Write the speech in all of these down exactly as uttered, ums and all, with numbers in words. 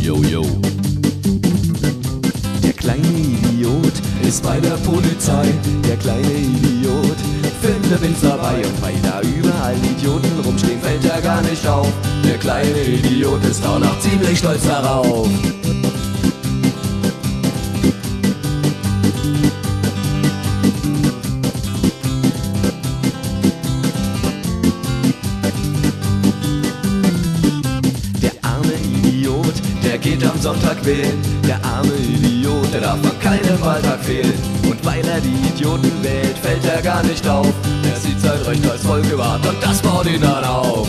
yo, yo. Der kleine Idiot ist bei der Polizei. Der kleine Idiot findet Wind dabei. Und weil da überall Idioten rumstehen, fällt er gar nicht auf. Der kleine Idiot ist auch noch ziemlich stolz darauf. Der geht am Sonntag wählen, der arme Idiot, der darf an keinem Wahltag fehlen. Und weil er die Idioten wählt, fällt er gar nicht auf. Er sieht sein Recht als voll gewahrt und das baut ihn dann auf.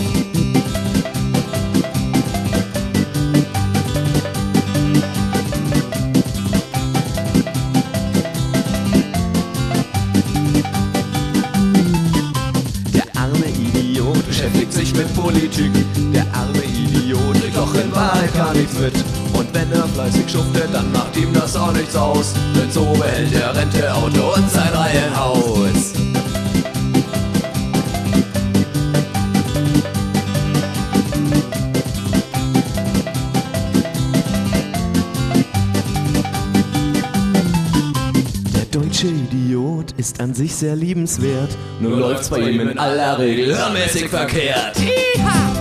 Der arme Idiot beschäftigt sich mit Politik. Der arme Idiot kriegt doch in Wahrheit gar nichts mit. Und wenn er fleißig schuftet, dann macht ihm das auch nichts aus. Denn so behält er Rente, Auto und sein Reihenhaus. Der deutsche Idiot ist an sich sehr liebenswert. Nur läuft's bei ihm in aller Regel hörmäßig verkehrt. Iha!